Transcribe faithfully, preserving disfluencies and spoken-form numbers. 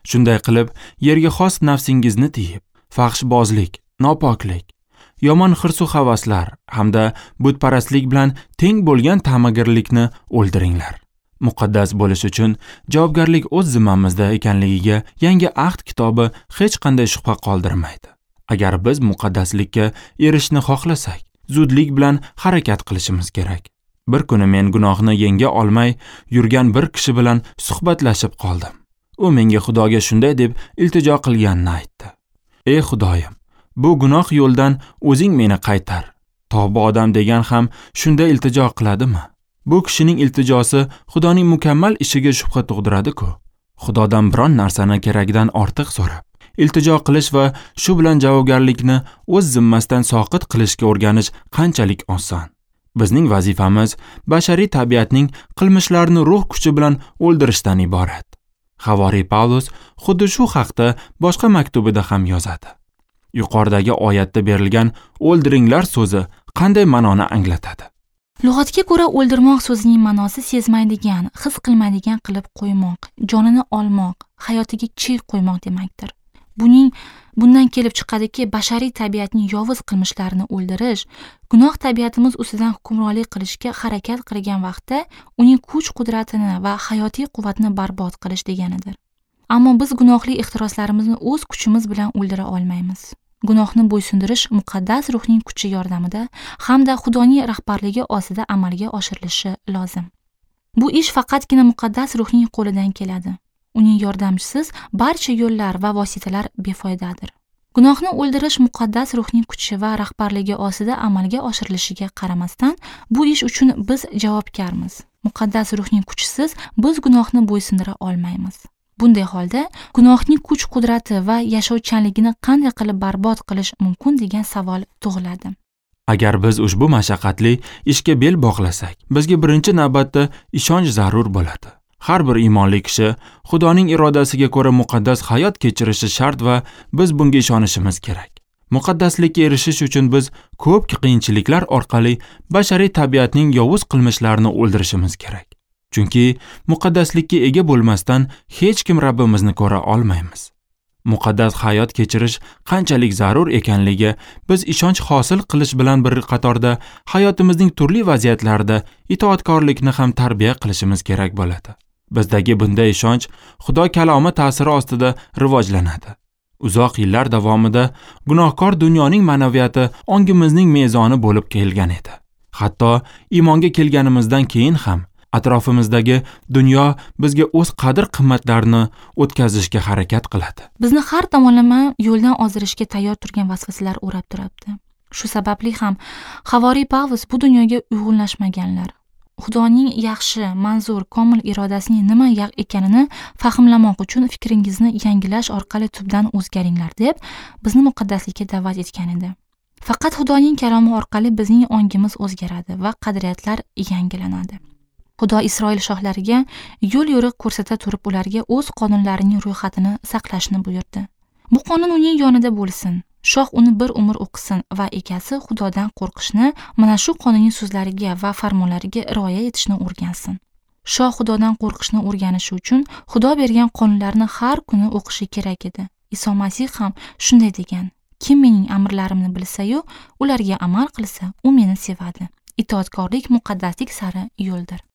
Shunday qilib, yerga xos nafsingizni tiyib, faxshbozlik, nopoklik, yomon hirsu havaslar hamda butparastlik bilan teng bo'lgan ta'magirlikni o'ldiringlar. Muqaddas bo'lish uchun javobgarlik o'z zimmamizda ekanligiga yangi ahd kitobi hech qanday shubha qoldirmaydi. Agar biz muqaddaslikka erishishni xohlasak, zudlik bilan harakat qilishimiz kerak. Bir kuni men gunohni yenga olmay yurgan bir kishi bilan suhbatlashib qoldim. U menga Xudoga shunday deb iltijo qilganini aytdi. Ey Xudoyim, bu gunoh yo'ldan o'zing meni qaytar. Tavba odam degan ham shunday iltijo qiladimi? Bu kishining iltijosi Xudoning mukammal ishiga shubha tug'diradi-ku. Xudodan biron narsani kerakdan ortiq so'rab, iltijo qilish va shu bilan javobgarlikni o'z zimmasidan soqit qilishga o'rganish qanchalik oson. Bizning vazifamiz bashariy tabiatning qilmishlarini ruh kuchi bilan o'ldirishdan iborat. Havoriy Pavlus xuddi shu haqda boshqa maktubida ham yozadi. Yuqoridagi oyatda berilgan o'ldiringlar so'zi qanday ma'noni anglatadi? Lug'atga ko'ra o'ldirmoq so'zining ma'nosi sezmaydigan, his qilmaydigan qilib qo'ymoq, jonini olmoq, hayotiga chek qo'ymoq demakdir. Buning bundan kelib chiqadiki, bashariy tabiatning yovuz qilmishlarini o'ldirish, gunoh tabiatimiz ustidan hukmronlik qilishga harakat qilgan vaqtda uning kuch-qudratini va hayotiy quvvatini barbod qilish deganidir. Ammo biz gunohli ehtiroslarimizni o'z kuchimiz bilan o'ldira olmaymiz. Gunohni bo'ysundirish muqaddas ruhning kuchi yordamida hamda Xudoning rahbarligi ostida amalga oshirilishi lozim. Bu ish faqatgina muqaddas ruhning qo'lidan keladi. Uning yordamchisiz barcha yo'llar va vositalar befoydadir. Gunohni o'ldirish muqaddas ruhning kuchi va rahbarligi ostida amalga oshirilishiga qaramasdan, bu ish uchun biz javobgarmiz. Muqaddas ruhning kuchisiz biz gunohni bo'ysundira olmaymiz. Bunday holda gunohning kuch-qudrati va yashovchanligini qanday qilib barbod qilish mumkin degan savol tug'iladi. Agar biz ushbu mashaqqatli ishga bel bog'lasak, bizga birinchi navbatda ishonch zarur bo'ladi. Har bir iymonli kishi Xudoning irodasiga ko'ra muqaddas hayot kechirishi shart va biz bunga ishonishimiz kerak. Muqaddaslikka erishish uchun biz ko'p qiyinchiliklar orqali bashariy tabiatning yovuz qilmishlarini o'ldirishimiz kerak. Chunki muqaddaslikka ega bo'lmasdan hech kim Rabbimizni ko'ra olmaymiz. Muqaddas hayot kechirish qanchalik zarur ekanligi biz ishonch hosil qilish bilan bir qatorda hayotimizning turli vaziyatlarida itoatkorlikni ham tarbiya qilishimiz kerak bo'ladi. Bizdagi bunday ishonch Xudo kalomi ta'siri ostida rivojlanadi. Uzoq yillar davomida gunohkor dunyoning ma'naviyati ongimizning mezoni bo'lib kelgan edi. Hatto iymonga kelganimizdan keyin ham atrofimizdagi dunyo bizga o'z qadr-qimmatlarini o'tkazishga harakat qiladi. Bizni har tomonlama yo'ldan ozdirishga tayyor turgan vasvasalar o'rab turibdi. Shu sababli ham Havoriy Pavlus bu dunyoga uyg'unlashmaganlar. Xudoning yaxshi, manzur, komil irodasining nima ekanini fahmlamoq uchun fikringizni yangilash orqali tubdan o'zgaringlar deb bizni muqaddaslikka da'vat etgan edi. Faqat Xudoning kalomi orqali bizning ongimiz o'zgaradi va qadriyatlar yangilanadi. Xudo Isroil shohlariga yo'l yo'riq ko'rsata turib ularga o'z qonunlarining ro'yxatini saqlashni buyurdi. Bu qonun uning yonida bo'lsin. Shoh uni bir umr o'qisin va egasi Xudodan qo'rqishni mana shu qonunning so'zlariga va farmonlariga rioya etishni o'rgansin. Shoh Xudodan qo'rqishni o'rganishi uchun Xudo bergan qonunlarni har kuni o'qishi kerak edi. Iso Masih ham shunday degan: Kim mening amrlarimni bilsa-yu, ularga amal qilsa, u meni sevadi. Itoatkorlik muqaddaslik sari yo'ldir.